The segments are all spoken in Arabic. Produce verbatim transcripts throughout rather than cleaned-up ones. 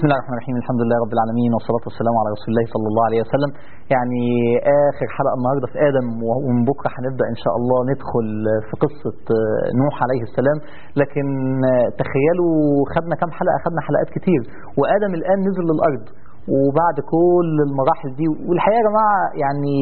بسم الله الرحمن الرحيم. الحمد لله رب العالمين، والصلاة والسلام على رسول الله صلى الله عليه وسلم. يعني آخر حلقة النهاردة في آدم، ومن بكرة هنبدأ إن شاء الله ندخل في قصة نوح عليه السلام. لكن تخيلوا خدنا كم حلقة؟ خدنا حلقات كتير، وآدم الآن نزل للأرض وبعد كل المراحل دي. والحقيقة يا جماعة يعني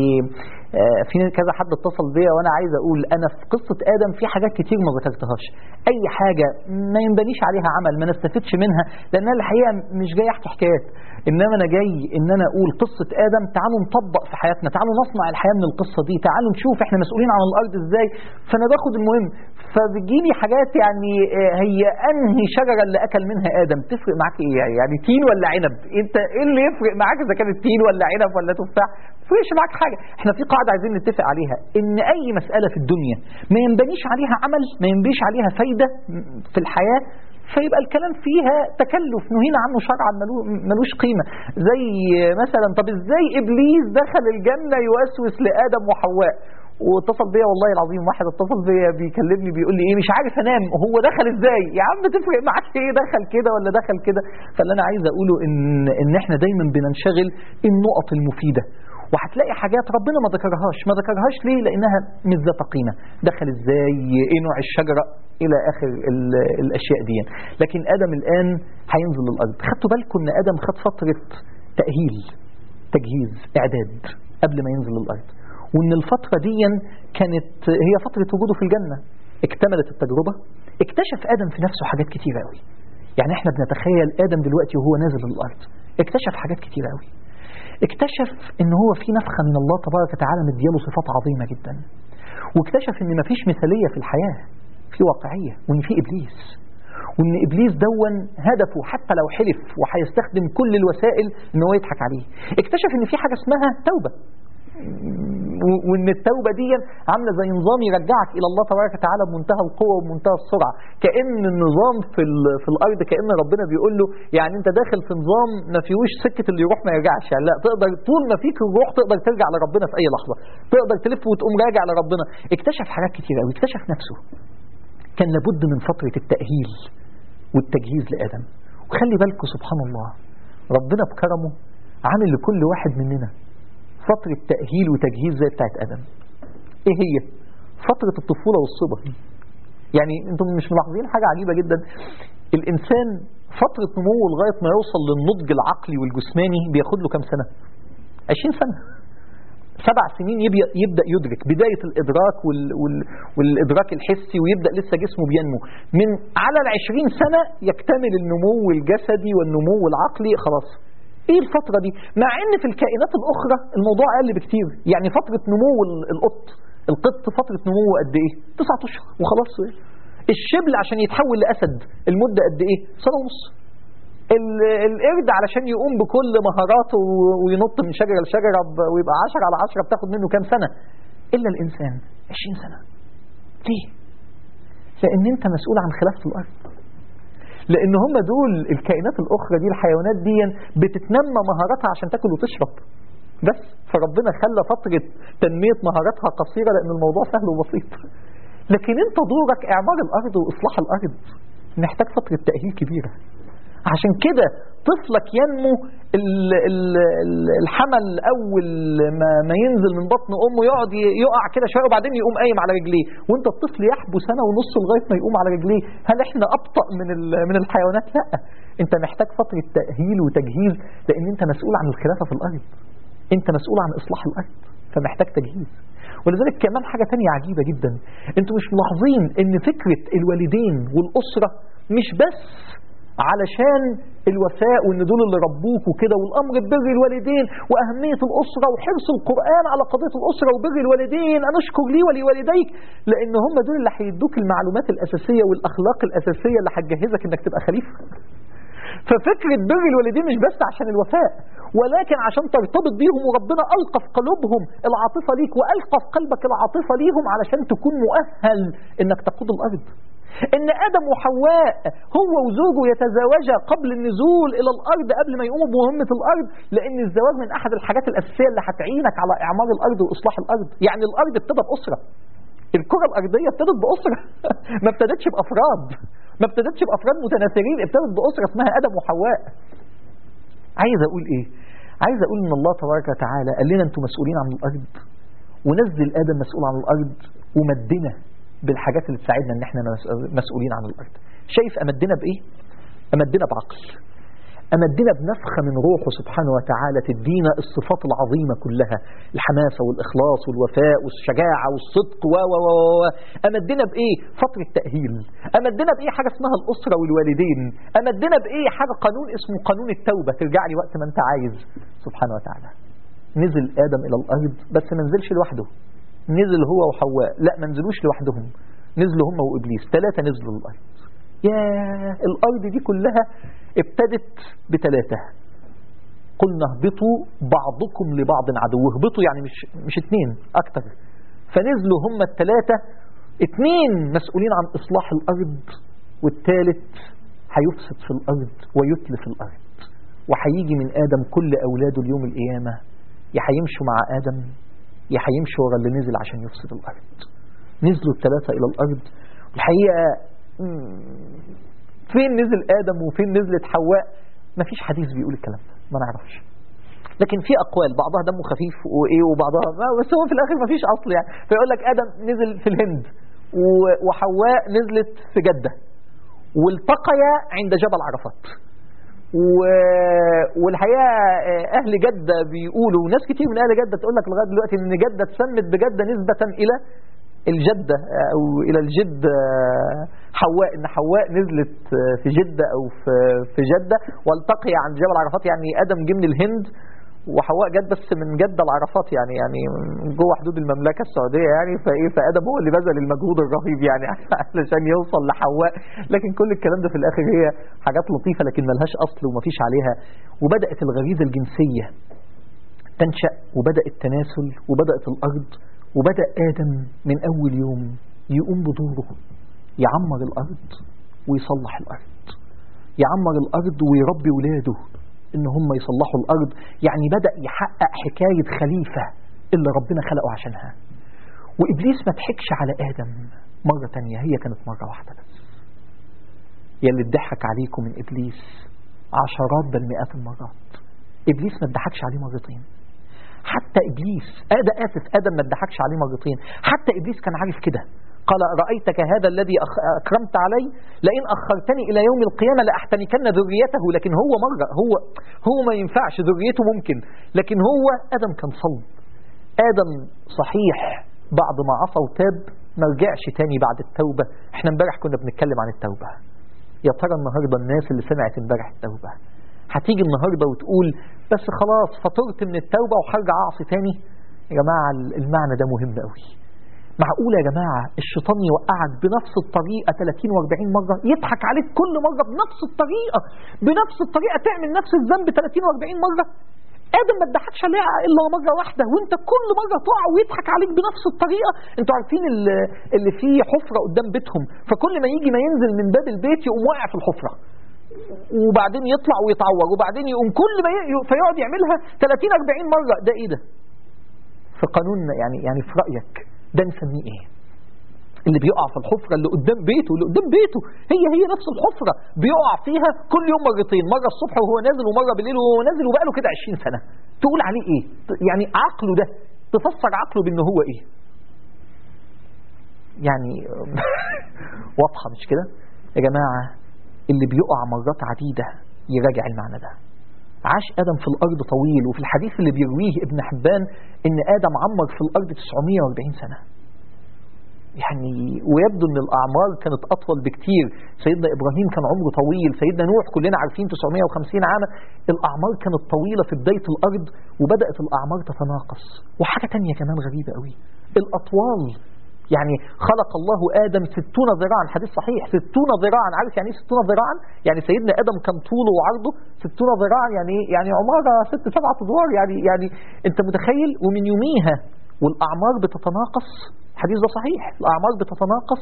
في كذا حد اتصل بيا وانا عايز اقول انا في قصة آدم في حاجات كتير ما ذكرتهاش، اي حاجة ما ينبنيش عليها عمل ما نستفدش منها، لان انا الحقيقة مش جاي احكي حكايات، انما انا جاي ان انا اقول قصة آدم. تعالوا نطبق في حياتنا، تعالوا نصنع الحياة من القصة دي، تعالوا نشوف احنا مسؤولين عن الارض ازاي. فانا باخد المهم، فبتجيلي حاجات يعني هي انهي شجرة اللي اكل منها آدم تفرق معاك ايه؟ يعني تين ولا عنب؟ انت ايه اللي يفرق معاك اذا كانت تين ولا عنب ولا تفاح؟ ما يفرقش معاك حاجة. احنا في قاعدة عايزين نتفق عليها، ان اي مسألة في الدنيا ما ينبنيش عليها عمل، ما ينبنيش عليها فايدة في الحياة، فيبقى الكلام فيها تكلف نهينا عنه شرعا ملوش قيمة. زي مثلا طب ازاي ابليس دخل الجنة يوسوس لآدم وحواء؟ واتصل بيا والله العظيم واحد اتصل بيا بيكلمني بيقول لي ايه مش عارف انام، هو دخل ازاي؟ يا عم تفرق معاك ايه دخل كده ولا دخل كده؟ فاللي انا عايز اقوله ان ان احنا دايما بننشغل النقط المفيدة، وهتلاقي حاجات ربنا ما ذكرهاش. ما ذكرهاش ليه؟ لانها مش ذات قيمة. دخل ازاي؟ ايه نوع الشجرة؟ الى اخر الاشياء دي. لكن ادم الان هينزل للارض. خدتوا بالكم ان ادم خد فترة تأهيل، تجهيز، اعداد قبل ما ينزل للارض، وان الفترة دي كانت هي فترة وجوده في الجنة. اكتملت التجربة، اكتشف ادم في نفسه حاجات كتيرة قوي. يعني احنا بنتخيل ادم دلوقتي وهو نازل للارض، اكتشف حاجات كتيرة قوي. اكتشف ان هو في نفخة من الله تبارك وتعالى مدياله صفات عظيمة جدا، واكتشف ان مفيش مثالية في الحياة، في واقعية، وان في ابليس، وان ابليس دون هدفه حتى لو حلف وهيستخدم كل الوسائل ان هو يضحك عليه. اكتشف ان في حاجة اسمها توبة، وان التوبة دي عاملة زي نظام يرجعك الى الله تبارك وتعالى بمنتهى القوة وبمنتهى السرعة. كأن النظام في في الارض كأن ربنا بيقول له يعني انت داخل في نظام ما فيهوش سكة اللي يروح ما يرجعش، يعني لا، تقدر طول ما فيك الروح تقدر ترجع لربنا في اي لحظة، تقدر تلف وتقوم راجع لربنا. اكتشف حاجات كتير قوي، اكتشف نفسه. كان لابد من فترة التأهيل والتجهيز لآدم. وخلي بالكم سبحان الله، ربنا بكرمه عامل لكل واحد مننا فترة تأهيل وتجهيز زي بتاعت آدم. ايه هي؟ فترة الطفولة والصبا. يعني انتم مش ملاحظين حاجة عجيبة جدا؟ الإنسان فترة نموه لغاية ما يوصل للنضج العقلي والجسماني بياخد له كام سنة؟ عشرين سنة. سبع سنين يبدأ يدرك بداية الإدراك وال... وال... والإدراك الحسي، ويبدأ لسه جسمه بينمو. من على العشرين سنة يكتمل النمو الجسدي والنمو العقلي. خلاص ايه الفترة دي؟ مع ان في الكائنات الاخرى الموضوع اقل بكتير. يعني فترة نمو القط القط فترة نموه قد ايه؟ تسعة اشهر وخلاص. الشبل عشان يتحول لاسد المدة قد ايه؟ سنة ونص. القرد علشان يقوم بكل مهاراته وينط من شجرة لشجرة ويبقى عشرة على عشرة بتاخد منه كام سنة؟ الا الانسان عشرين سنة. ليه؟ لان انت مسؤول عن خلافة الارض، لان هم دول الكائنات الاخرى دي، الحيوانات دي بتتنمى مهاراتها عشان تاكل وتشرب بس. فربنا خلى فترة تنمية مهاراتها قصيرة لان الموضوع سهل وبسيط. لكن انت دورك اعمار الارض واصلاح الارض، محتاج فترة تأهيل كبيرة. عشان كده طفلك ينمو الحمل اول ما, ما ينزل من بطن امه يقعد يقع كده شويه وبعدين يقوم قايم على رجليه، وانت الطفل يحبو سنه ونص لغايه ما يقوم على رجليه. هل احنا ابطأ من من الحيوانات؟ لا، انت محتاج فتره تأهيل وتجهيز، لان انت مسؤول عن الخلافه في الارض، انت مسؤول عن اصلاح الارض، فمحتاج تجهيز. ولذلك كمان حاجه تانية عجيبه جدا، انتوا مش ملاحظين ان فكره الوالدين والاسره مش بس علشان الوفاء وان دول اللي ربوك وكده، والامر ببر الوالدين واهميه الاسره وحرص القران على قضيه الاسره وبر الوالدين، انا اشكر لي ولوالديك، لان هم دول اللي هيدوك المعلومات الاساسيه والاخلاق الاساسيه اللي هتجهزك انك تبقى خليفه. ففكره بر الوالدين مش بس عشان الوفاء، ولكن عشان ترتبط بيهم، وربنا القى في قلوبهم العاطفه ليك، والقى في قلبك العاطفه ليهم علشان تكون مؤهل انك تقود الارض. ان ادم وحواء هو وزوجه يتزاوجا قبل النزول الى الارض، قبل ما يقوموا بمهمة الارض، لان الزواج من احد الحاجات الاساسية اللي هتعينك على اعمار الارض واصلاح الارض. يعني الارض ابتدت باسرة، الكرة الارضية ابتدت باسرة ما ابتدتش بافراد، ما ابتدتش بافراد متناثرين، ابتدت باسرة اسمها ادم وحواء. عايز أقول إيه؟ عايز أقول إن الله تبارك وتعالى قال لنا أنتم مسؤولين عن الأرض، ونزل آدم مسؤول عن الأرض، ومدنا بالحاجات اللي تساعدنا إن إحنا مسؤولين عن الأرض. شايف أمدنا بإيه؟ أمدنا بعقل، أمدنا بنفخة من روحه سبحانه وتعالى تدينا الصفات العظيمة كلها، الحماسة والإخلاص والوفاء والشجاعة والصدق و و و أمدنا بإيه؟ فترة تأهيل. أمدنا بإيه؟ حاجة اسمها الأسرة والوالدين. أمدنا بإيه؟ حاجة قانون اسمه قانون التوبة، ترجع لي وقت ما أنت عايز سبحانه وتعالى. نزل آدم إلى الأرض، بس ما نزلش لوحده، نزل هو وحواء، لا ما نزلوش لوحدهم، نزلوا هم وإبليس، ثلاثة نزلوا للأرض. يا الأرض دي كلها ابتدت بثلاثة، قلنا اهبطوا بعضكم لبعض عدو. اهبطوا يعني مش مش اتنين، أكتر. فنزلوا هم الثلاثة، اتنين مسؤولين عن إصلاح الأرض، والثالث هيفسد في الأرض ويتلف الأرض، وهيجي من آدم كل أولاده اليوم القيامة، يا هيمشوا مع آدم يا هيمشوا ورا اللي نزل عشان يفسد الأرض. نزلوا الثلاثة إلى الأرض. الحقيقة فين نزل آدم وفين نزلت حواء؟ مفيش حديث بيقول الكلام ده، ما نعرفش، لكن في أقوال بعضها دمه خفيف وإيه وبعضها، بس هو في الآخر مفيش أصل يعني. فيقول لك آدم نزل في الهند وحواء نزلت في جدة، والتقيا عند جبل عرفات. والحقيقة أهل جدة بيقولوا، وناس كتير من أهل جدة تقول لك لغاية دلوقتي إن جدة تسمت بجدة نسبة إلى الجدة أو إلى الجد حواء، إن حواء نزلت في جدة أو في جدة، والتقي عند جبل عرفات. يعني آدم جه من الهند وحواء جت بس من جدة العرفات، يعني يعني جوه حدود المملكة السعودية يعني. فإيه فآدم هو اللي بذل المجهود الرهيب يعني علشان يوصل لحواء. لكن كل الكلام ده في الآخر هي حاجات لطيفة لكن ملهاش أصل ومفيش عليها. وبدأت الغريزة الجنسية تنشأ، وبدأ التناسل، وبدأت الأرض، وبدأ آدم من أول يوم يقوم بدوره، يعمر الأرض ويصلح الأرض، يعمر الأرض ويربي ولاده إن هم يصلحوا الأرض. يعني بدأ يحقق حكاية خليفة اللي ربنا خلقه عشانها. وإبليس ما ضحكش على آدم مرة تانية، هي كانت مرة واحدة بس. يلي اتضحك عليكم من إبليس عشرات بل مئات المرات. إبليس ما اتضحكش عليه مرتين. حتى إبليس آدم آسف آدم ما اتضحكش عليه مرتين، حتى إبليس كان عارف كده. قال رأيتك هذا الذي أكرمت علي لئن أخرتني إلى يوم القيامة لأحتنكن ذريته. لكن هو مرة هو هو ما ينفعش، ذريته ممكن، لكن هو آدم كان صلب. آدم صحيح بعد ما عصى وتاب ما رجعش تاني بعد التوبة. احنا امبارح كنا بنتكلم عن التوبة. يا ترى النهاردة الناس اللي سمعت امبارح التوبة هتيجي النهاردة وتقول بس خلاص فطرت من التوبة وهرجع أعصي تاني؟ يا جماعة المعنى ده مهم قوي. معقولة يا جماعة الشيطان يوقعك بنفس الطريقة ثلاثين وأربعين مرة، يضحك عليك كل مرة بنفس الطريقة بنفس الطريقة تعمل نفس الذنب ثلاثين وأربعين مرة؟ آدم ما اتضحكش عليه إلا مرة واحدة، وانت كل مرة تقع ويضحك عليك بنفس الطريقة. انتوا عارفين اللي فيه حفرة قدام بيتهم، فكل ما يجي ما ينزل من باب البيت يقوم واقع في الحفرة، وبعدين يطلع ويتعور، وبعدين يقوم كل ما ي... فيقعد يعملها ثلاثين أربعين مرة. ده ايه ده؟ في قانوننا يعني يعني في رأيك ده نسميه ايه؟ اللي بيقع في الحفرة اللي قدام بيته اللي قدام بيته هي هي نفس الحفرة بيقع فيها كل يوم مرتين، مرة الصبح وهو نازل ومرة بالليل وهو نازل، وبقاله كده عشرين سنة. تقول عليه ايه؟ يعني عقله ده تفسر عقله بأنه هو ايه؟ يعني واضحة مش كده؟ يا جماعة اللي بيقع مرات عديدة يراجع المعنى ده. عاش آدم في الأرض طويل، وفي الحديث اللي بيرويه ابن حبان إن آدم عمر في الأرض تسعمائة وأربعين سنة. يعني ويبدو أن الأعمار كانت أطول بكتير. سيدنا إبراهيم كان عمره طويل، سيدنا نوح كلنا عارفين تسعمائة وخمسين عاما. الأعمار كانت طويلة في بداية الأرض، وبدأت الأعمار تتناقص. وحاجة تانية كمان غريبة قوي، الأطوال. يعني خلق الله آدم ستون ذراعا، حديث صحيح ستون ذراعا. عارف يعني ايه ستون ذراعا؟ يعني سيدنا آدم كان طوله وعرضه ستون ذراعا، يعني يعني عمارة ست سبعة أدوار. يعني يعني أنت متخيل؟ ومن يوميها والأعمار بتتناقص. الحديث ده صحيح، الأعمار بتتناقص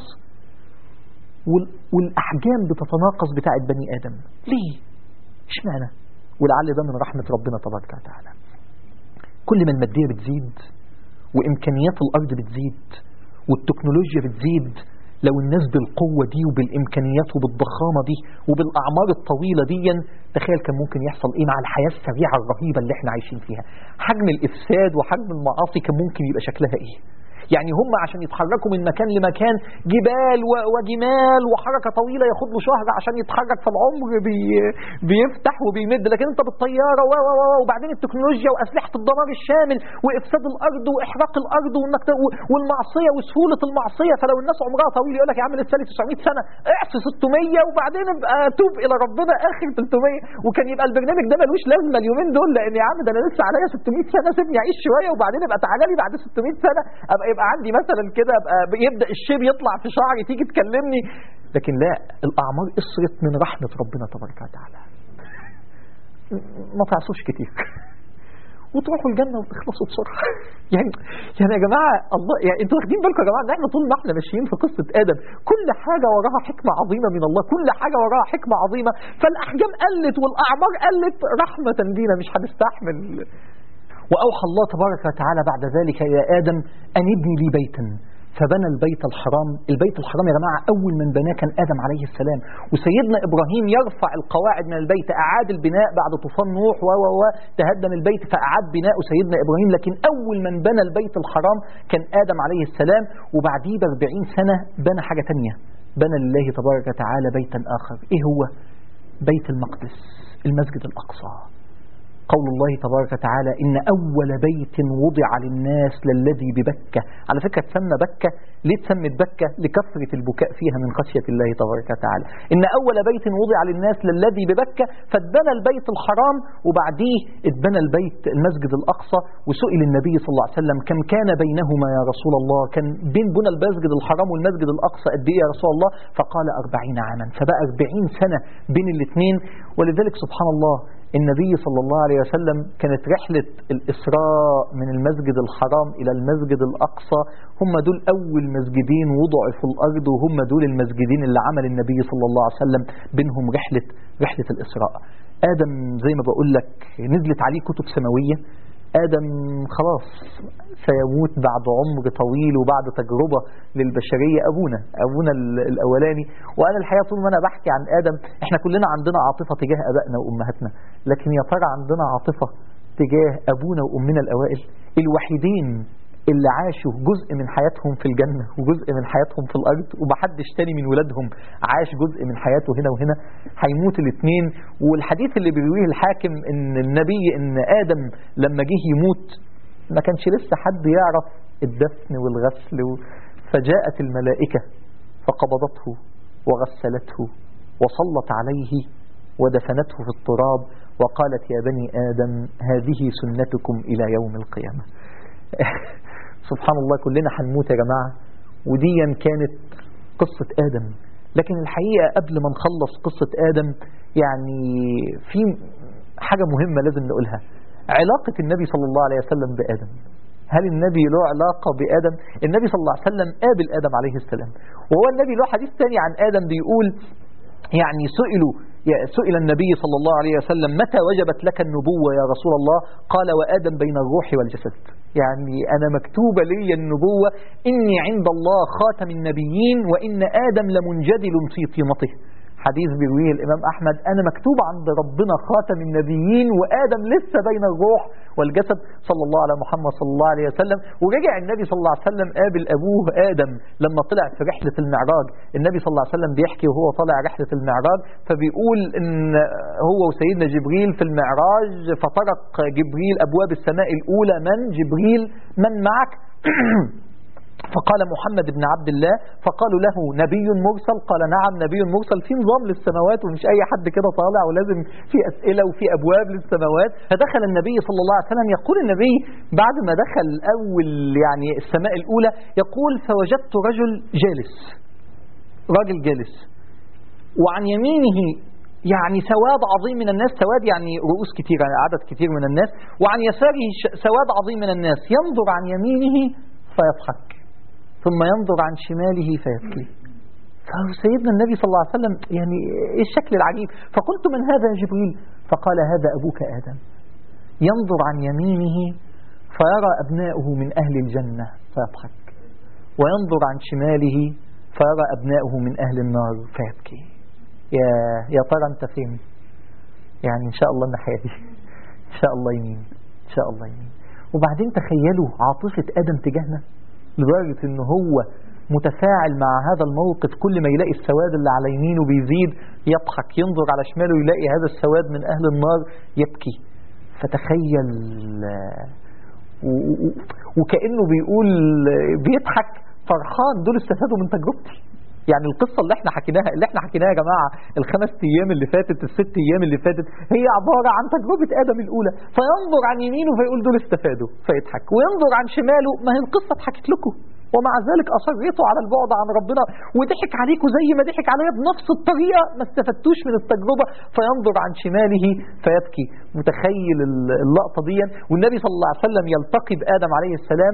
والأحجام بتتناقص بتاعت بني آدم. ليه؟ اشمعنى؟ ولعل ده من رحمة ربنا تبارك وتعالى. كل ما المادية بتزيد وإمكانيات الأرض بتزيد والتكنولوجيا بتزيد، لو الناس بالقوة دي وبالإمكانيات وبالضخامة دي وبالأعمار الطويلة دي، تخيل كان ممكن يحصل إيه مع الحياة السريعة الرهيبة اللي احنا عايشين فيها. حجم الإفساد وحجم المعاصي كان ممكن يبقى شكلها إيه. يعني هم عشان يتحركوا من مكان لمكان جبال وجمال وحركة طويلة ياخد له شهر عشان يتحرك، في العمر بي بيفتح وبيمد. لكن انت بالطيارة و و و وبعدين التكنولوجيا وأسلحة الدمار الشامل وإفساد الأرض وإحراق الأرض والمعصية وسهولة المعصية. فلو الناس عمرها طويل يقول لك يا عم لسه لي تسعمية سنة، اعصي ستمية وبعدين ابقى توب إلى ربنا آخر ثلاثمية. وكان يبقى البرنامج ده ملوش لازمة اليومين دول، لأن يا عم ده أنا لسه عليا ستمية سنة، سيبني أعيش شوية وبعدين ابقى تعالى لي بعد ستمية سنة ابقى يبقى عندي مثلا كده ابقى يبدا الشيب يطلع في شعري تيجي تكلمني. لكن لا، الاعمار قصرت من رحمه ربنا تبارك وتعالى. ما تعصوش كتير وتروحوا الجنه وتخلصوا بسرعه. يعني يعني يا جماعه الله، يعني انتوا واخدين بالكم يا جماعه ان احنا طول ما احنا ماشيين في قصه ادم كل حاجه وراها حكمه عظيمه من الله، كل حاجه وراها حكمه عظيمه. فالاحجام قلت والاعمار قلت رحمه بينا، مش هنستحمل. وأوحى الله تبارك وتعالى بعد ذلك إلى آدم أن ابني لي بيتا، فبنى البيت الحرام. البيت الحرام يا جماعة أول من بناه كان آدم عليه السلام، وسيدنا إبراهيم يرفع القواعد من البيت، أعاد البناء بعد طوفان نوح و و تهدم البيت فأعاد بناؤه سيدنا إبراهيم. لكن أول من بنى البيت الحرام كان آدم عليه السلام، وبعديه بأربعين سنة بنى حاجة تانية، بنى لله تبارك وتعالى بيتا آخر. إيه هو؟ بيت المقدس، المسجد الأقصى. قول الله تبارك وتعالى إن أول بيت وضع للناس للذي ببكة. على فكرة تسمى بكة ليه؟ تسمت بكة لكثرة البكاء فيها من خشية الله تبارك وتعالى. إن أول بيت وضع للناس للذي ببكة، فاتبنى البيت الحرام وبعديه اتبنى البيت المسجد الأقصى. وسئل النبي صلى الله عليه وسلم كم كان بينهما يا رسول الله، كان بين بنى المسجد الحرام والمسجد الأقصى قد إيه يا رسول الله؟ فقال أربعين عاما، فبقى أربعين سنة بين الاثنين. ولذلك سبحان الله النبي صلى الله عليه وسلم كانت رحلة الإسراء من المسجد الحرام إلى المسجد الأقصى هم دول أول مسجدين وضعوا في الأرض، وهم دول المسجدين اللي عمل النبي صلى الله عليه وسلم بينهم رحلة رحلة الإسراء. آدم زي ما بقول لك نزلت عليه كتب سماوية. آدم خلاص سيموت بعد عمر طويل وبعد تجربة للبشرية. أبونا أبونا الأولاني. وأنا الحقيقة طول ما أنا بحكي عن آدم إحنا كلنا عندنا عاطفة تجاه أبائنا وأمهاتنا، لكن يا ترى عندنا عاطفة تجاه أبونا وأمنا الأوائل الوحيدين اللي عاشوا جزء من حياتهم في الجنة وجزء من حياتهم في الأرض، ومحدش تاني من ولادهم عاش جزء من حياته هنا وهنا. هيموت الاثنين. والحديث اللي بيرويه الحاكم ان النبي ان آدم لما جه يموت ما كانش لسه حد يعرف الدفن والغسل، فجاءت الملائكة فقبضته وغسلته وصلت عليه ودفنته في التراب وقالت يا بني آدم هذه سنتكم إلى يوم القيامة. سبحان الله كلنا هنموت يا جماعة، ودي كانت قصة آدم. لكن الحقيقة قبل ما نخلص قصة آدم يعني في حاجة مهمة لازم نقولها. علاقة النبي صلى الله عليه وسلم بآدم، هل النبي له علاقة بآدم؟ النبي صلى الله عليه وسلم قابل آدم عليه السلام، وهو النبي له حديث تاني عن آدم بيقول يعني سئلوا سئل النبي صلى الله عليه وسلم متى وجبت لك النبوة يا رسول الله؟ قال وآدم بين الروح والجسد. يعني أنا مكتوبة لي النبوة، إني عند الله خاتم النبيين وإن آدم لمنجدل في طينته. حديث بيرويه الإمام أحمد، أنا مكتوب عند ربنا خاتم النبيين وآدم لسه بين الروح والجسد صلى الله على محمد صلى الله عليه وسلم. ورجع النبي صلى الله عليه وسلم قابل أبوه آدم لما طلع في رحلة المعراج. النبي صلى الله عليه وسلم بيحكي وهو طالع رحلة المعراج فبيقول إن هو وسيدنا جبريل في المعراج فطرق جبريل أبواب السماء الأولى، من جبريل من معك؟ فقال محمد بن عبد الله. فقالوا له نبي مرسل؟ قال نعم نبي مرسل. في نظام للسماوات ومش أي حد كده طالع، ولازم في أسئلة وفي أبواب للسماوات. فدخل النبي صلى الله عليه وسلم. يقول النبي بعد ما دخل أول يعني السماء الأولى يقول فوجدت رجل جالس، راجل جالس وعن يمينه يعني سواد عظيم من الناس، سواد يعني رؤوس كتير يعني عدد كتير من الناس، وعن يساره سواد عظيم من الناس، ينظر عن يمينه فيضحك ثم ينظر عن شماله فيبكي. فسيدنا النبي صلى الله عليه وسلم يعني ايه الشكل العجيب؟ فقلت من هذا يا جبريل؟ فقال هذا أبوك آدم، ينظر عن يمينه فيرى أبناؤه من أهل الجنة فيضحك، وينظر عن شماله فيرى أبنائه من أهل النار فيبكي. يا يا ترى أنت فين؟ يعني إن شاء الله الناحية دي، إن شاء الله يمين، إن شاء الله يمين. وبعدين تخيلوا عاطفة آدم تجاهنا لدرجة إن هو متفاعل مع هذا الموقف، كل ما يلاقي السواد اللي على يمينه بيزيد يضحك، ينظر على شماله يلاقي هذا السواد من أهل النار يبكي. فتخيل وكأنه بيقول بيضحك فرحان، دول استفادوا من تجربتي. يعني القصة اللي احنا حكيناها اللي احنا حكيناها يا جماعة الخمس ايام اللي فاتت، الست ايام اللي فاتت، هي عبارة عن تجربة آدم الأولى. فينظر عن يمينه فيقول دول استفادوا فيضحك، وينظر عن شماله ما هي القصة اتحكت لكم، ومع ذلك أصريتوا على البعد عن ربنا وضحك عليكم زي ما ضحك عليا بنفس الطريقة، ما استفدتوش من التجربة. فينظر عن شماله فيبكي. متخيل اللقطة دي؟ والنبي صلى الله عليه وسلم يلتقي بآدم عليه السلام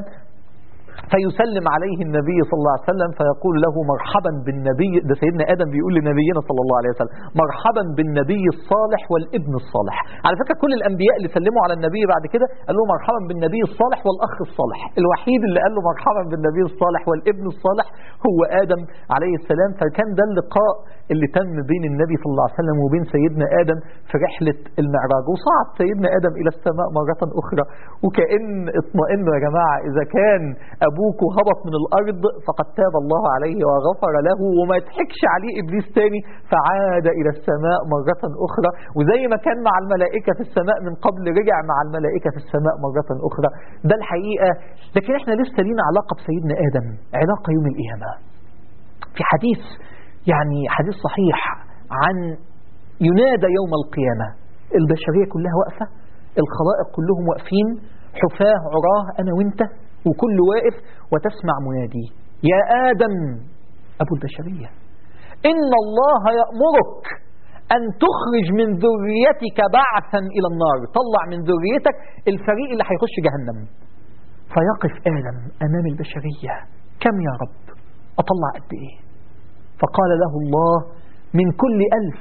فيسلم عليه النبي صلى الله عليه وسلم فيقول له مرحبا بالنبي. ده سيدنا آدم بيقول لنبينا صلى الله عليه وسلم مرحبا بالنبي الصالح والابن الصالح. على فكرة كل الأنبياء اللي سلموا على النبي بعد كده قال له مرحبا بالنبي الصالح والأخ الصالح. الوحيد اللي قال له مرحبا بالنبي الصالح والابن الصالح هو آدم عليه السلام. فكان ده اللقاء اللي تم بين النبي صلى الله عليه وسلم وبين سيدنا آدم في رحلة المعراج. وصعد سيدنا آدم إلى السماء مرة أخرى، وكأن اطمئنوا يا جماعة، إذا كان أبوك هبط من الأرض فقد تاب الله عليه وغفر له، وما يضحكش عليه إبليس تاني، فعاد إلى السماء مرة أخرى. وزي ما كان مع الملائكة في السماء من قبل رجع مع الملائكة في السماء مرة أخرى. ده الحقيقة. لكن احنا لسه لينا علاقة بسيدنا آدم، علاقة يوم القيامة. في حديث يعني حديث صحيح عن ينادى يوم القيامة، البشرية كلها واقفة، الخلائق كلهم واقفين، حفاه عراه أنا وانت وكل واقف، وتسمع منادي يا آدم أبو البشرية إن الله يأمرك أن تخرج من ذريتك بعثا إلى النار، طلع من ذريتك الفريق اللي هيخش جهنم. فيقف آدم أمام البشرية، كم يا رب؟ أطلع قد إيه؟ فقال له الله من كل ألف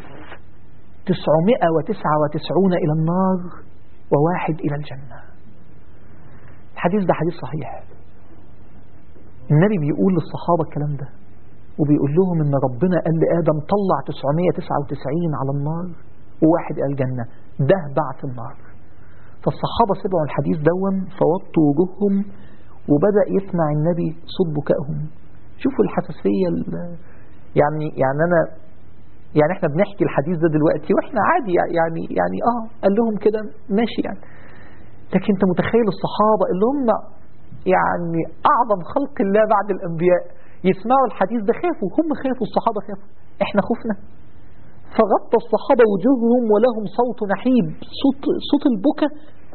تسعمائة وتسعة وتسعون إلى النار وواحد إلى الجنة. الحديث ده حديث صحيح. النبي بيقول للصحابة الكلام ده، وبيقول لهم إن ربنا قال لآدم طلع تسعمائة وتسعة وتسعين على النار وواحد إلى الجنة، ده بعث النار. فالصحابة سمعوا الحديث دون فوطوا وجوههم، وبدأ يسمع النبي صوت بكائهم. شوفوا الحساسية يعني يعني أنا يعني احنا بنحكي الحديث ده دلوقتي واحنا عادي يعني يعني اه قال لهم كده ماشي يعني، لكن انت متخيل الصحابة اللي هم يعني اعظم خلق الله بعد الانبياء يسمعوا الحديث ده، خافوا، هم خافوا، الصحابة خافوا، احنا خفنا. فغطى الصحابة وجوههم ولهم صوت نحيب، صوت صوت البكاء.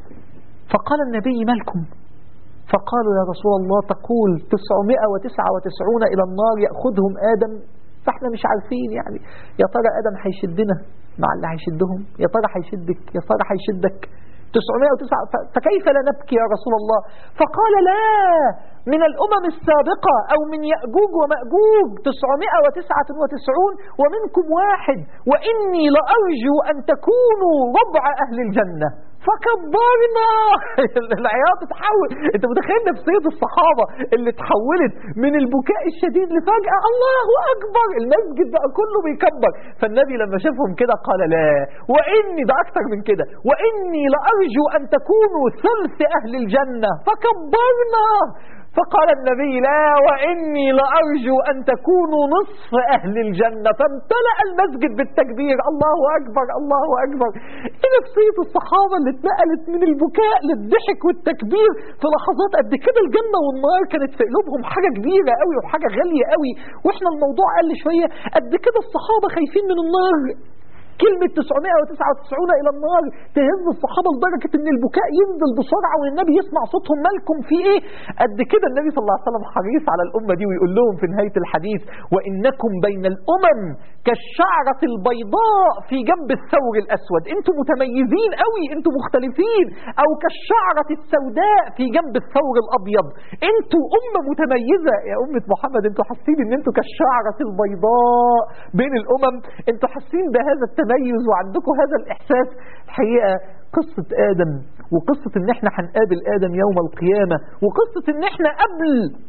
فقال النبي ما لكم؟ فقالوا يا رسول الله تقول تسعمائة وتسعة وتسعون إلى النار يأخذهم آدم، فاحنا مش عارفين يعني يا ترى آدم هيشدنا مع اللي هيشدهم، يا ترى هيشدك، يا ترى هيشدك تسعمائة وتسعة، فكيف لا نبكي يا رسول الله؟ فقال لا، من الأمم السابقة أو من يأجوج ومأجوج تسعمائة وتسعة وتسعون ومنكم واحد، وإني لأرجو أن تكونوا ربع أهل الجنة. فكبرنا. العياط تحول. انت متخيل نفسية الصحابة اللي تحولت من البكاء الشديد لفجأة الله أكبر، المسجد بقى كله بيكبر. فالنبي لما شافهم كده قال لا، وإني ده أكتر من كده، وإني لأرجو أن تكونوا ثلث أهل الجنة. فكبرنا. فقال النبي لا، وإني لأرجو أن تكونوا نصف أهل الجنة. فامتلأ المسجد بالتكبير، الله أكبر الله أكبر. إيه نفسية الصحابة اللي اتنقلت من البكاء للضحك والتكبير في لحظات قد كده. الجنة والنار كانت في قلوبهم حاجة كبيرة قوي وحاجة غالية قوي، وإحنا الموضوع قل شوية. قد كده الصحابة خايفين من النار. كلمة تسعمائة وتسعة وتسعون إلى النار تهز الصحابة لدرجة إن البكاء ينزل بسرعة والنبي يسمع صوتهم مالكم في إيه؟ قد كده النبي صلى الله عليه وسلم حريص على الأمة دي، ويقول لهم في نهاية الحديث وإنكم بين الأمم كالشعرة البيضاء في جنب الثور الأسود. أنتم متميزين قوي، أنتم مختلفين. أو كالشعرة السوداء في جنب الثور الأبيض. أنتم أمة متميزة يا أمة محمد. أنتم حاسين إن أنتم كالشعرة البيضاء بين الأمم. أنتم حاسين بهذا التميز وعندكم هذا الإحساس. الحقيقة قصة آدم، وقصة إن إحنا هنقابل آدم يوم القيامة، وقصة إن إحنا قبل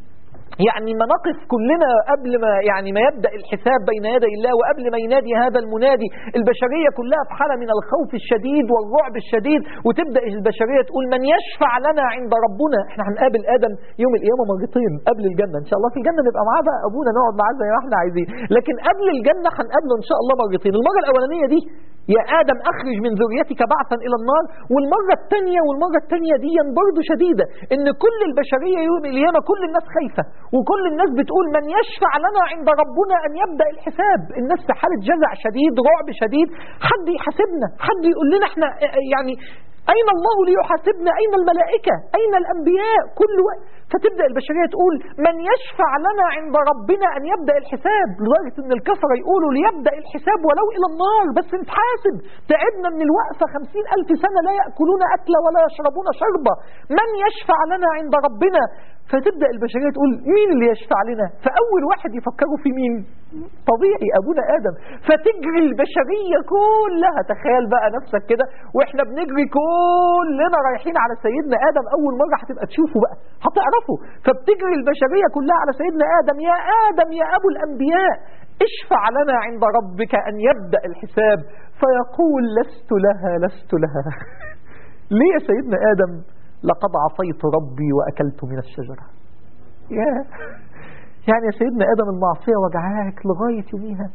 يعني ما نقف كلنا قبل ما يعني ما يبدأ الحساب بين يدي الله وقبل ما ينادي هذا المنادي البشرية كلها في حالة من الخوف الشديد والرعب الشديد، وتبدأ البشرية تقول من يشفع لنا عند ربنا. احنا هنقابل آدم يوم القيامة مرتين قبل الجنة إن شاء الله، في الجنة نبقى معاه بقى أبونا نقعد معاه زي ما احنا عايزين، لكن قبل الجنة هنقابله إن شاء الله مرتين. المرة الأولانية دي يا آدم أخرج من ذريتك بعثا إلى النار، والمرة الثانية والمرة الثانية دي برضه شديدة، إن كل البشرية يوم القيامة كل الناس خايفة وكل الناس بتقول من يشفع لنا عند ربنا أن يبدأ الحساب. الناس في حالة جزع شديد، رعب شديد، حد يحاسبنا، حد يقول لنا احنا يعني أين الله ليحاسبنا؟ أين الملائكة؟ أين الأنبياء؟ كل وقت. فتبدأ البشرية تقول من يشفع لنا عند ربنا أن يبدأ الحساب، لدرجة أن الكفرة يقولوا ليبدأ الحساب ولو إلى النار بس نتحاسب، تعبنا من الوقفة خمسين ألف سنة لا يأكلون أكلة ولا يشربون شربة، من يشفع لنا عند ربنا؟ فتبدأ البشرية تقول مين اللي يشفع لنا؟ فأول واحد يفكروا في مين؟ طبيعي أبونا آدم. فتجري البشرية كلها، تخيل بقى نفسك كده وإحنا بنجري كلنا رايحين على سيدنا آدم، أول مرة هتبقى تشوفه بقى هتعرفه. فبتجري البشرية كلها على سيدنا آدم، يا آدم يا أبو الأنبياء اشفع لنا عند ربك أن يبدأ الحساب. فيقول لست لها لست لها ليه يا سيدنا آدم؟ لقد عصيت ربي وأكلت من الشجرة. يا يعني يا سيدنا آدم المعصية وجعاك لغاية يوميها،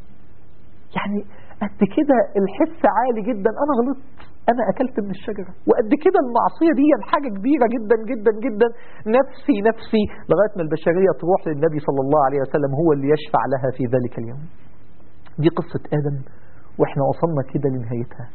يعني قد كده الحس عالي جدا، أنا غلطت، أنا أكلت من الشجرة، وقد كده المعصية دي حاجة كبيرة جدا جدا جدا، نفسي نفسي، لغاية ما البشرية تروح للنبي صلى الله عليه وسلم هو اللي يشفع لها في ذلك اليوم. دي قصة آدم وإحنا وصلنا كده لنهايتها.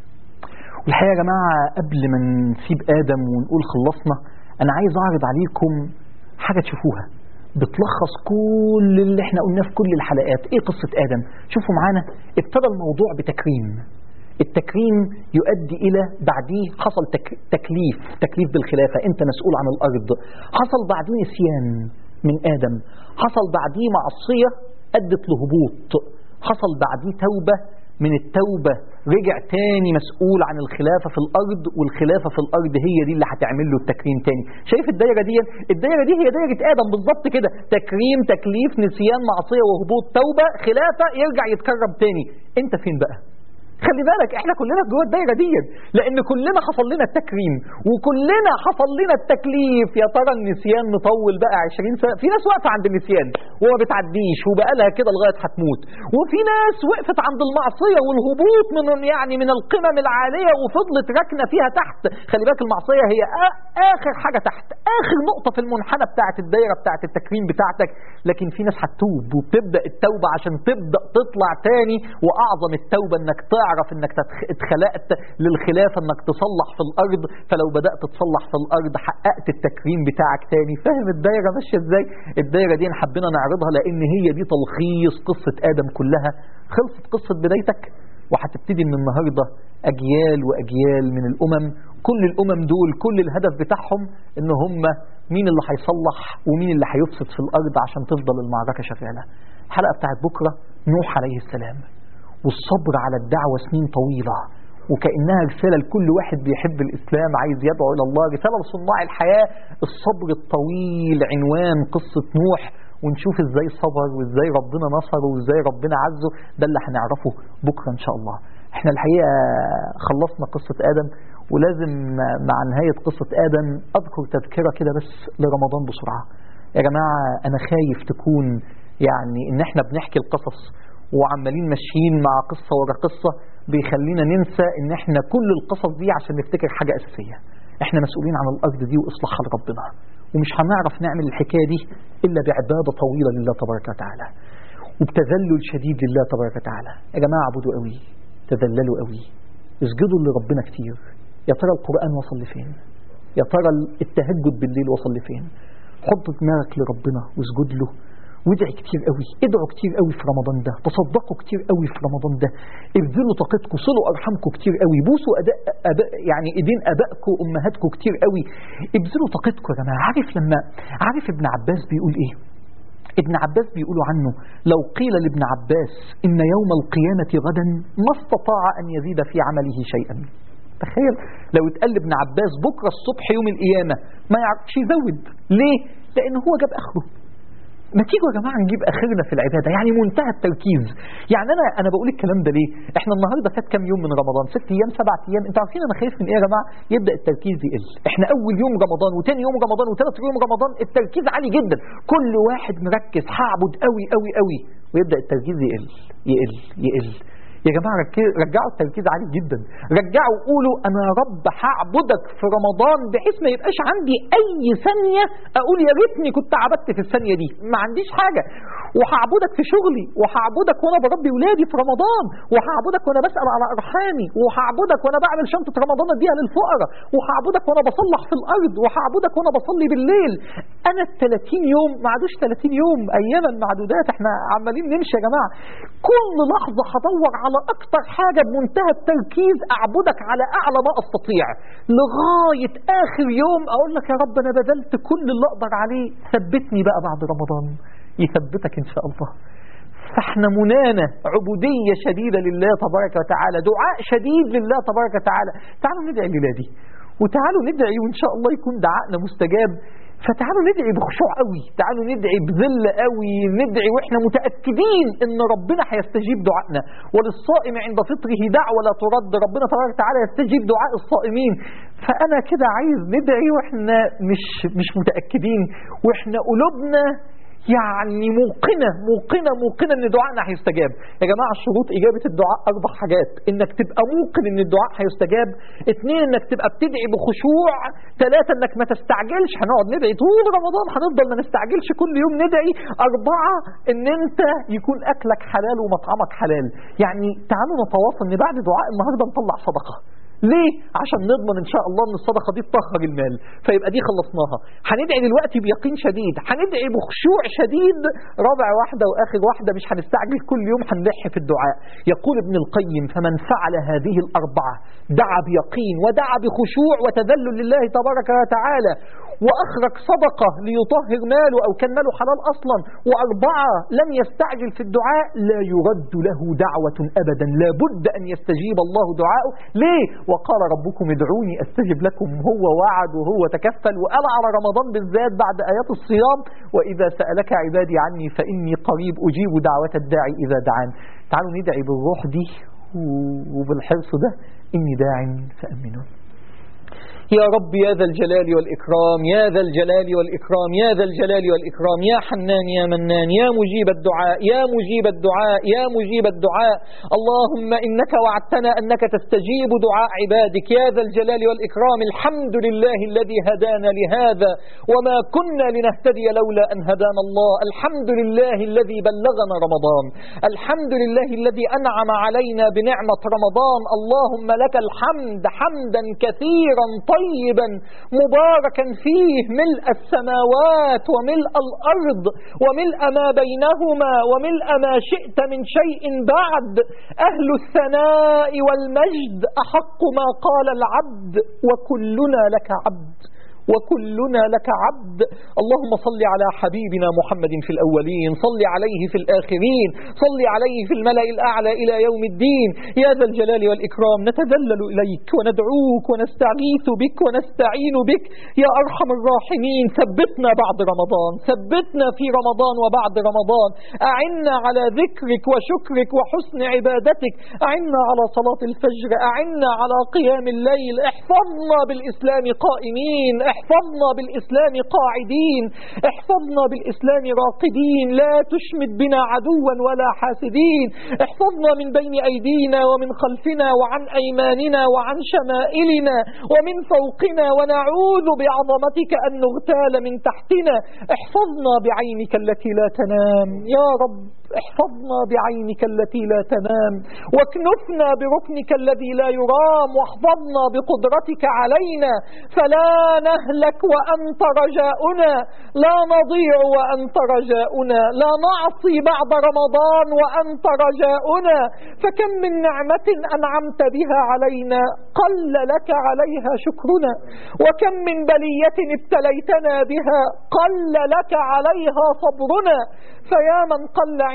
والحقيقة يا جماعة قبل ما نسيب آدم ونقول خلصنا، أنا عايز أعرض عليكم حاجة تشوفوها بتلخص كل اللي احنا قلناه في كل الحلقات. ايه قصة آدم؟ شوفوا معانا، ابتدى الموضوع بتكريم. التكريم يؤدي إلى بعديه حصل تك... تكليف تكليف بالخلافة، انت مسؤول عن الأرض. حصل بعديه نسيان من آدم، حصل بعديه معصية أدت لهبوط، حصل بعديه توبة، من التوبة رجع تاني مسؤول عن الخلافة في الأرض، والخلافة في الأرض هي دي اللي هتعمل له التكريم تاني. شايف الدايرة دي؟ الدايرة دي هي دايرة آدم بالظبط كده، تكريم، تكليف، نسيان، معصية، وهبوط، توبة، خلافة، يرجع يتكرم تاني. انت فين بقى؟ خلي بالك احنا كلنا جوه الدايره دي، لان كلنا حصل لنا التكريم وكلنا حصل لنا التكليف. يا ترى النسيان مطول بقى عشرين سنه، في ناس واقفه عند النسيان وما بتعديش وبقى لها كده لغايه هتموت، وفي ناس وقفت عند المعصيه والهبوط من يعني من القمم العاليه وفضلت راكنه فيها تحت. خلي بالك المعصيه هي اخر حاجه تحت، اخر نقطه في المنحنى بتاعه الدايره بتاعه التكريم بتاعتك. لكن في ناس هتتوب وبتبدا التوبه عشان تبدا تطلع تاني، واعظم التوبه انك تعرف تعرف انك اتخلقت للخلافة، انك تصلح في الارض، فلو بدأت تصلح في الارض حققت التكريم بتاعك تاني. فاهم الدايرة ماشية ازاي؟ الدايرة دي حبينا نعرضها لان هي دي تلخيص قصة آدم كلها. خلصت قصة بدايتك وهتبتدي من النهاردة اجيال واجيال من الامم. كل الامم دول كل الهدف بتاعهم ان هم مين اللي هيصلح ومين اللي هيفسد في الارض عشان تفضل المعركة شغالة. الحلقة بتاعت بكرة نوح عليه السلام والصبر على الدعوة سنين طويلة، وكأنها رسالة لكل واحد بيحب الإسلام عايز يدعو إلى الله، رسالة لصناع الحياة. الصبر الطويل عنوان قصة نوح، ونشوف إزاي صبر وإزاي ربنا نصره وإزاي ربنا عزه. ده اللي هنعرفه بكرة إن شاء الله. إحنا الحقيقة خلصنا قصة آدم، ولازم مع نهاية قصة آدم أذكر تذكرة كده بس لرمضان بسرعة. يا جماعة أنا خايف تكون يعني إن إحنا بنحكي القصص وعمالين ماشيين مع قصة ورا قصة بيخلينا ننسى ان احنا كل القصص دي عشان نفتكر حاجة اساسية، احنا مسؤولين عن الارض دي واصلاحها لربنا، ومش هنعرف نعمل الحكاية دي الا بعبادة طويلة لله تبارك وتعالى وبتذلل شديد لله تبارك وتعالى. يا جماعة عبدوا قوي، تذللوا قوي، اسجدوا لربنا كتير. يا ترى القرآن وصل لفين؟ يا ترى التهجد بالليل وصل لفين؟ حط دماغك لربنا واسجد له وادعي كتير قوي، ادعوا كتير قوي في رمضان ده، تصدقوا كتير قوي في رمضان ده، ابذلوا طاقتكم، صلوا ارحامكم كتير قوي، بوسوا أداء أداء يعني ايدين ابائكم وامهاتكم كتير قوي، ابذلوا طاقتكم يا جماعه. عارف لما عارف ابن عباس بيقول ايه؟ ابن عباس بيقولوا عنه لو قيل لابن عباس ان يوم القيامه غدا ما استطاع ان يزيد في عمله شيئا. تخيل لو اتقال لابن عباس بكره الصبح يوم القيامه ما يعرفش يزود. ليه؟ لان هو جاب اخره. ما تيجوا يا جماعه نجيب اخرنا في العباده، يعني منتهى التركيز. يعني انا انا بقول الكلام ده ليه؟ احنا النهارده فات كام يوم من رمضان؟ ست ايام سبع ايام. انتوا عارفين انا خايف من ايه يا جماعه؟ يبدا التركيز يقل. احنا اول يوم رمضان وتاني يوم رمضان وثالث يوم رمضان التركيز عالي جدا، كل واحد مركز هعبد قوي قوي قوي، ويبدا التركيز يقل يقل يقل. يا جماعة رجعوا التركيز عالي جدا، رجعوا قولوا أنا يا رب هعبدك في رمضان بحيث ما يبقاش عندي أي ثانية أقول يا ريتني كنت عبدت في الثانية دي، ما عنديش حاجة. وهعبدك في شغلي، وهعبدك وأنا بربي ولادي في رمضان، وهعبدك وأنا بسأل على أرحامي، وهعبدك وأنا بعمل شنطة رمضان أديها للفقراء، وهعبدك وأنا بصلح في الأرض، وهعبدك وأنا بصلي بالليل. أنا الثلاثين يوم ما عادوش ثلاثين يوم، أياما معدودات، احنا عمالين نمشي يا جماعة. كل لحظة هدور على أكتر حاجة بمنتهى التركيز أعبدك على أعلى ما أستطيع، لغاية آخر يوم أقول لك يا رب أنا بذلت كل اللي أقدر عليه، ثبتني بقى بعد رمضان. يثبتك إن شاء الله. فاحنا منانا عبودية شديدة لله تبارك وتعالى، دعاء شديد لله تبارك وتعالى. تعالوا ندعي لله، وتعالوا ندعي وإن شاء الله يكون دعائنا مستجاب. فتعالوا ندعي بخشوع قوي، تعالوا ندعي بذل قوي، ندعي واحنا متأكدين ان ربنا هيستجيب دعائنا. وللصائم عند فطره دعوة لا ترد، ربنا تبارك وتعالى يستجيب دعاء الصائمين. فانا كده عايز ندعي واحنا مش مش متأكدين، واحنا قلوبنا يعني موقنة موقنة موقنة ان دعائنا هيستجاب. يا جماعة شروط اجابة الدعاء اربع حاجات: انك تبقى موقن ان الدعاء هيستجاب، اثنين انك تبقى بتدعي بخشوع، ثلاثة انك ما تستعجلش، هنقعد ندعي طول رمضان هنفضل ما نستعجلش كل يوم ندعي، اربعة ان انت يكون اكلك حلال ومطعمك حلال. يعني تعالوا نتواصل ان بعد دعاء النهاردة نطلع صدقة. ليه؟ عشان نضمن ان شاء الله ان الصدقه دي تطهر المال، فيبقى دي خلصناها. هندعي دلوقتي بيقين شديد، هندعي بخشوع شديد. رابع واحده واخر واحده، مش هنستعجل كل يوم، هنلح في الدعاء. يقول ابن القيم: فمن فعل هذه الاربعه دعا بيقين ودعا بخشوع وتذلل لله تبارك وتعالى، وأخرج صدقة ليطهر ماله أو كان ماله حلال أصلا، وأربعة لم يستعجل في الدعاء، لا يرد له دعوة أبدا، لا بد أن يستجيب الله دعاءه. ليه؟ وقال ربكم ادعوني أستجب لكم. هو وعد وهو تكفل، وقال على رمضان بالذات بعد آيات الصيام: وإذا سألك عبادي عني فإني قريب أجيب دعوة الداعي إذا دعان. تعالوا ندعي بالروح دي وبالحرص ده: إني داع فأمنون. يا رب يا ذا الجلال والإكرام، يا ذا الجلال والإكرام، يا ذا الجلال والإكرام، يا حنان يا منان، يا مجيب الدعاء، يا مجيب الدعاء، يا مجيب الدعاء. اللهم إنك وعدتنا أنك تستجيب دعاء عبادك يا ذا الجلال والإكرام. الحمد لله الذي هدانا لهذا وما كنا لنهتدي لولا أن هدانا الله. الحمد لله الذي بلغنا رمضان، الحمد لله الذي أنعم علينا بنعمة رمضان. اللهم لك الحمد حمدا كثيرا طيبا مباركا فيه، ملء السماوات وملء الأرض وملء ما بينهما وملء ما شئت من شيء بعد. أهل الثناء والمجد أحق ما قال العبد، وكلنا لك عبد وكلنا لك عبد. اللهم صل على حبيبنا محمد في الأولين، صل عليه في الآخرين، صل عليه في الملأ الأعلى إلى يوم الدين. يا ذا الجلال والإكرام نتذلل إليك وندعوك ونستغيث بك ونستعين بك يا أرحم الراحمين. ثبتنا بعد رمضان، ثبتنا في رمضان وبعد رمضان. أعنا على ذكرك وشكرك وحسن عبادتك، أعنا على صلاة الفجر، أعنا على قيام الليل. احفظنا بالإسلام قائمين، احفظنا بالإسلام قاعدين، احفظنا بالإسلام راقدين. لا تشمت بنا عدوا ولا حاسدين. احفظنا من بين أيدينا ومن خلفنا وعن أيماننا وعن شمائلنا ومن فوقنا، ونعوذ بعظمتك أن نغتال من تحتنا. احفظنا بعينك التي لا تنام يا رب، احفظنا بعينك التي لا تنام، واكنفنا بركنك الذي لا يرام، واحفظنا بقدرتك علينا فلا نهلك وأنت رجاؤنا، لا نضيع وأنت رجاؤنا، لا نعصي بعد رمضان وأنت رجاؤنا. فكم من نعمة أنعمت بها علينا قل لك عليها شكرنا، وكم من بلية ابتليتنا بها قل لك عليها صبرنا. فيا من قل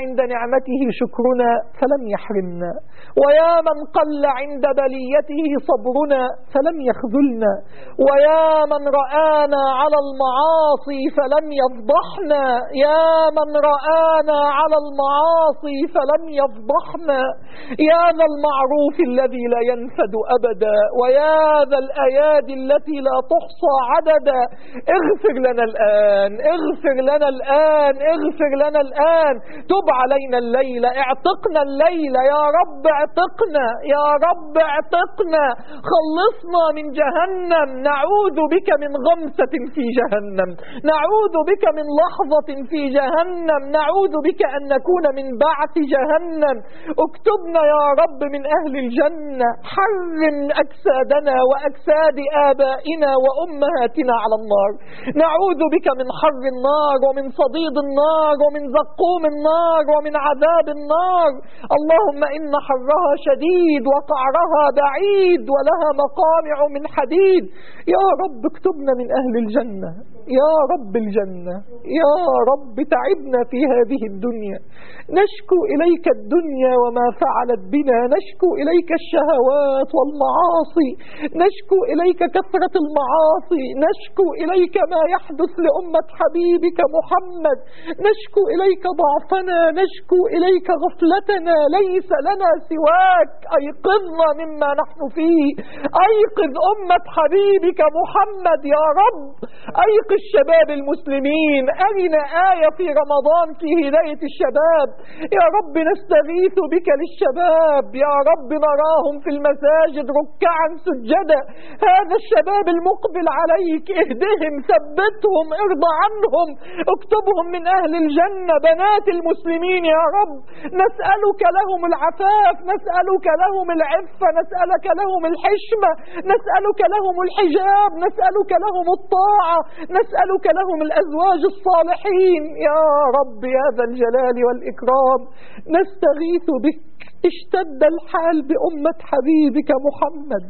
عند نعمته شكرنا فلم يحرمنا، ويا من قل عند بليته صبرنا فلم يخذلنا، ويا من رآنا على المعاصي فلم يفضحنا، يا من رآنا على المعاصي فلم يفضحنا، يا ذا المعروف الذي لا ينفد أبدا، ويا ذا الأيادي التي لا تحصى عددا. اغفر لنا الآن، اغفر لنا الآن، اغفر لنا الآن. تب علينا الليلة، اعتقنا الليلة يا رب، اعتقنا يا رب، اعتقنا. خلصنا من جهنم، نعوذ بك من غمسة في جهنم، نعوذ بك من لحظة في جهنم، نعوذ بك أن نكون من بعث جهنم. اكتبنا يا رب من أهل الجنة، حرم أجسادنا وأجساد آبائنا وأمهاتنا على النار. نعوذ بك من حر النار ومن صديد النار ومن زقوم النار ومن عذاب النار. اللهم إن حرها شديد وقعرها بعيد ولها مقامع من حديد. يا رب اكتبنا من أهل الجنة، يا رب الجنة، يا رب تعبنا في هذه الدنيا، نشكو إليك الدنيا وما فعلت بنا، نشكو إليك الشهوات والمعاصي، نشكو إليك كثرة المعاصي، نشكو إليك ما يحدث لأمة حبيبك محمد، نشكو إليك ضعفنا، نشكو إليك غفلتنا، ليس لنا سواك. أيقظنا مما نحن فيه، أيقظ أمة حبيبك محمد يا رب، أيقظ شباب المسلمين. أرنا آية في رمضان في هداية الشباب يا رب، نستغيث بك للشباب يا رب، نراهم في المساجد ركعا سجدا. هذا الشباب المقبل عليك، اهدهم، ثبتهم، ارضى عنهم، اكتبهم من أهل الجنة. بنات المسلمين يا رب، نسألك لهم العفاف، نسألك لهم العفة، نسألك لهم الحشمة، نسألك لهم الحجاب، نسألك لهم الطاعة، نسألك لهم الأزواج الصالحين يا رب يا ذا الجلال والإكرام. نستغيث بك، اشتد الحال بأمة حبيبك محمد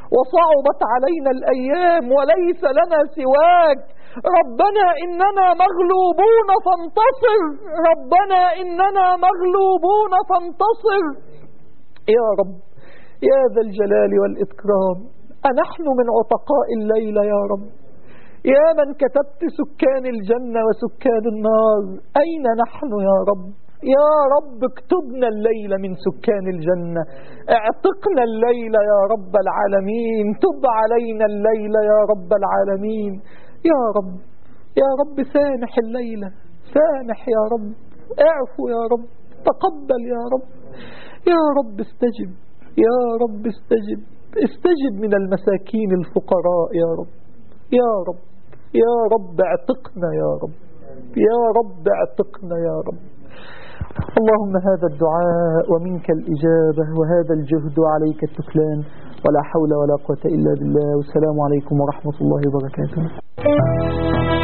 وصعبت علينا الأيام وليس لنا سواك. ربنا إننا مغلوبون فانتصر، ربنا إننا مغلوبون فانتصر يا رب يا ذا الجلال والإكرام. أنحن من عتقاء الليلة يا رب، يا من كتبت سكان الجنة وسكان النار، أين نحن يا رب؟ يا رب اكتبنا الليلة من سكان الجنة، اعتقنا الليلة يا رب العالمين، تب علينا الليلة يا رب العالمين. يا رب يا رب سامح الليلة، سامح يا رب، اعفو يا رب، تقبل يا رب، يا رب استجب، يا رب استجب، استجب من المساكين الفقراء يا رب، يا رب يا رب اعتقنا يا رب، يا رب اعتقنا يا رب. اللهم هذا الدعاء ومنك الإجابة وهذا الجهد وعليك التكلان، ولا حول ولا قوة إلا بالله. والسلام عليكم ورحمة الله وبركاته.